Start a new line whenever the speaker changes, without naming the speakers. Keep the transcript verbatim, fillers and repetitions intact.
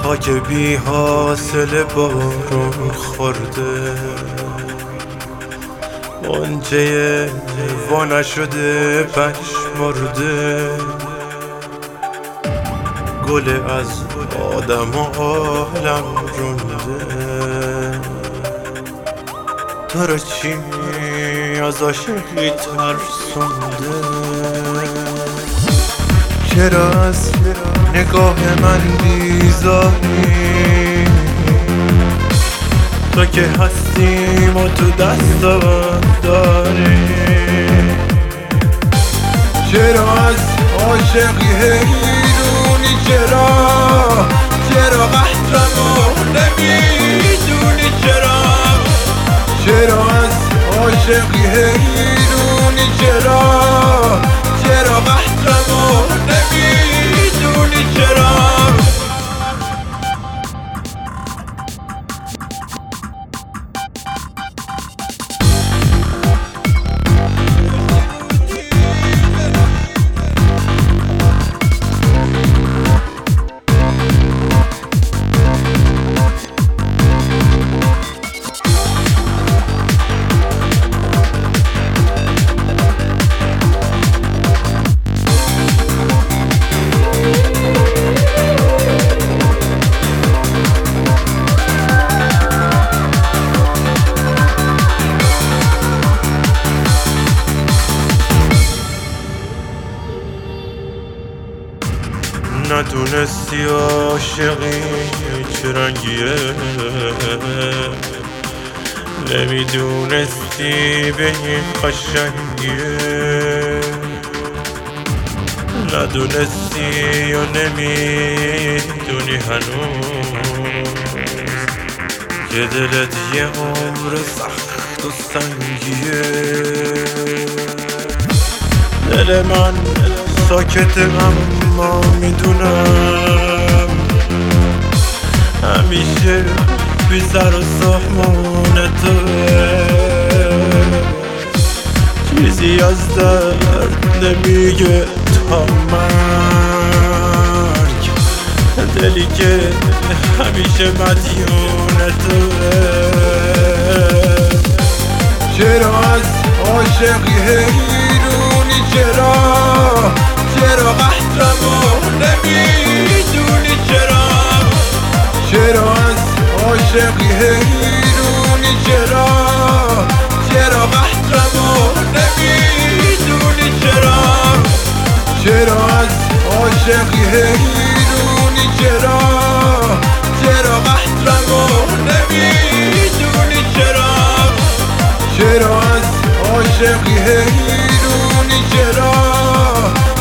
خاک بی حاصل بارون خورده، غنچه وا نشده پژمرده، گل از آدم و عالم رونده. تو رو چی از عاشقی ترسونده؟ چرا از نگاه من بیزاری؟ تو که هستیم و تو دستم داری. چرا از عاشقی حیرونی؟ چرا چرا قهرمو نمیدونی؟ چرا چرا از عاشقی حیرونی؟ چرا چرا قهرمو نمیدونی؟ چرا ندونستی عاشقی چه رنگیه، نمیدونستی به این قشنگیه، ندونستی یا نمیدونی هنوز که دلت یه عمر سخت و سنگیه. دل من ساکته اما میدونم همیشه بی سر و سامان توه، چیزی از درد نمیگه تا مرگ، دلی که همیشه مدیون توه. چرا از عاشقی حیرونی؟ چرا چرا قهرمو نمیدونی؟ چرا چرا از عاشقی حیرونی؟ چرا چرا قهرمو نمیدونی؟ چرا چرا از عاشقی حیرونی؟ چرا چرا قهرمو نمیدونی؟ چرا چرا از عاشقی حیرونی؟ چرا